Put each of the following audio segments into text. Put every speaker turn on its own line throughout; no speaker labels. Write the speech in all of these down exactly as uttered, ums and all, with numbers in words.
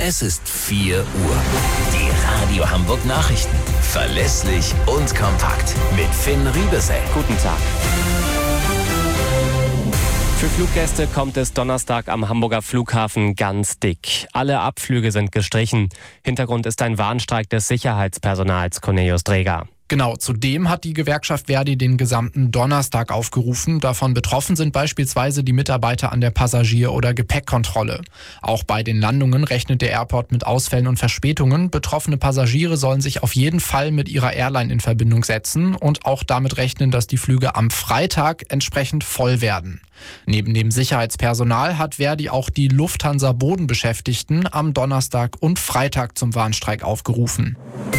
Es ist vier Uhr. Die Radio Hamburg Nachrichten. Verlässlich und kompakt. Mit Finn Riebesell.
Guten Tag. Für Fluggäste kommt es Donnerstag am Hamburger Flughafen ganz dick. Alle Abflüge sind gestrichen. Hintergrund ist ein Warnstreik des Sicherheitspersonals, Cornelius Dreger.
Genau, zudem hat die Gewerkschaft ver.di den gesamten Donnerstag aufgerufen. Davon betroffen sind beispielsweise die Mitarbeiter an der Passagier- oder Gepäckkontrolle. Auch bei den Landungen rechnet der Airport mit Ausfällen und Verspätungen. Betroffene Passagiere sollen sich auf jeden Fall mit ihrer Airline in Verbindung setzen und auch damit rechnen, dass die Flüge am Freitag entsprechend voll werden. Neben dem Sicherheitspersonal hat ver.di auch die Lufthansa-Bodenbeschäftigten am Donnerstag und Freitag zum Warnstreik aufgerufen.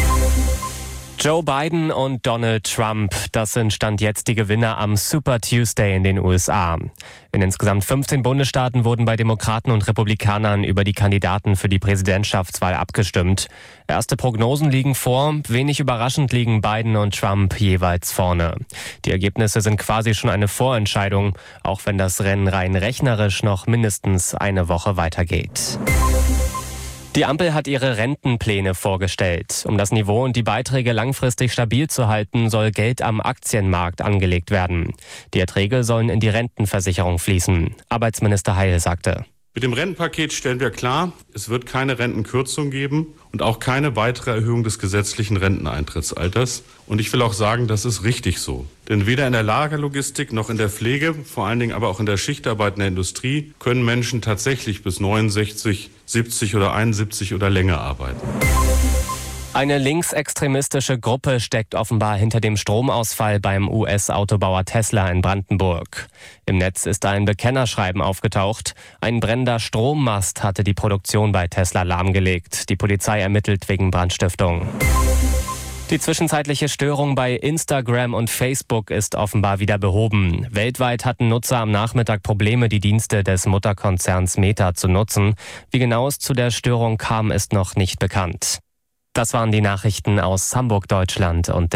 Joe Biden und Donald Trump, das sind Stand jetzt die Gewinner am Super Tuesday in den U S A. In insgesamt fünfzehn Bundesstaaten wurden bei Demokraten und Republikanern über die Kandidaten für die Präsidentschaftswahl abgestimmt. Erste Prognosen liegen vor, wenig überraschend liegen Biden und Trump jeweils vorne. Die Ergebnisse sind quasi schon eine Vorentscheidung, auch wenn das Rennen rein rechnerisch noch mindestens eine Woche weitergeht. Die Ampel hat ihre Rentenpläne vorgestellt. Um das Niveau und die Beiträge langfristig stabil zu halten, soll Geld am Aktienmarkt angelegt werden. Die Erträge sollen in die Rentenversicherung fließen. Arbeitsminister Heil sagte:
Mit dem Rentenpaket stellen wir klar, es wird keine Rentenkürzung geben und auch keine weitere Erhöhung des gesetzlichen Renteneintrittsalters. Und ich will auch sagen, das ist richtig so. Denn weder in der Lagerlogistik noch in der Pflege, vor allen Dingen aber auch in der Schichtarbeit in der Industrie, können Menschen tatsächlich bis neunundsechzig, siebzig oder einundsiebzig oder länger arbeiten.
Eine linksextremistische Gruppe steckt offenbar hinter dem Stromausfall beim U S-Autobauer Tesla in Brandenburg. Im Netz ist ein Bekennerschreiben aufgetaucht. Ein brennender Strommast hatte die Produktion bei Tesla lahmgelegt. Die Polizei ermittelt wegen Brandstiftung. Die zwischenzeitliche Störung bei Instagram und Facebook ist offenbar wieder behoben. Weltweit hatten Nutzer am Nachmittag Probleme, die Dienste des Mutterkonzerns Meta zu nutzen. Wie genau es zu der Störung kam, ist noch nicht bekannt. Das waren die Nachrichten aus Hamburg, Deutschland und der